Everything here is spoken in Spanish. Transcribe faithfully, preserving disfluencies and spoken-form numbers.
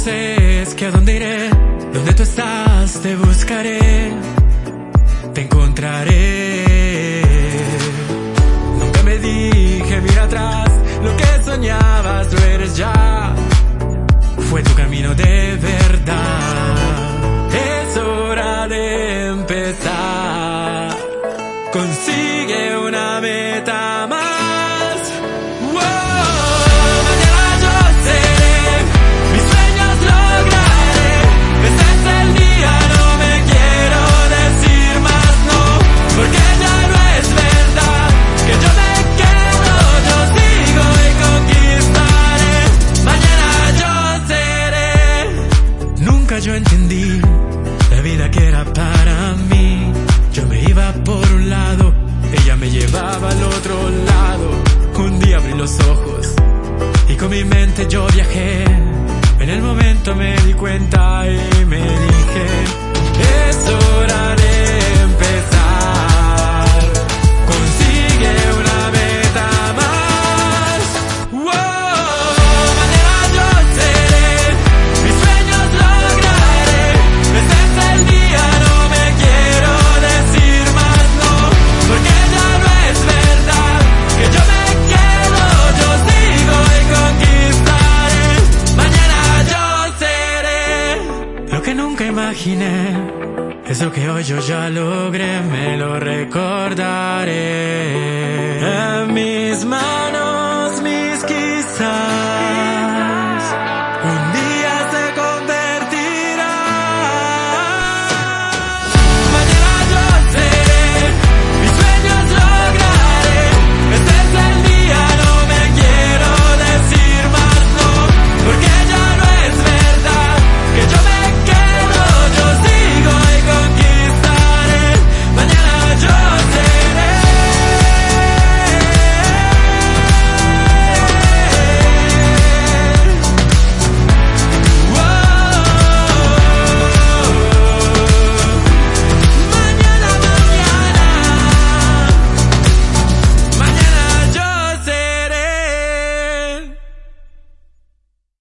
sé es que a dónde iré, donde tú estás te buscaré, te encontraré. Nunca me dije mira atrás, lo que soñabas lo eres ya, fue tu camino de verdad. Es hora de empezar, consigue una meta más. Yo entendí la vida que era para mí. Yo me iba por un lado, ella me llevaba al otro lado. Un día abrí los ojos y con mi mente yo viajé. En el momento me di cuenta y me dije, es hora de empezar, consigue una meta más. Wow, mañana yo seré, mis sueños lograré. Este es el día, no me quiero decir más no, porque ya no es verdad que yo me quedo, yo sigo y conquistaré. Mañana yo seré lo que nunca imaginé, eso que hoy yo ya logré, me lo recordaré. En mis manos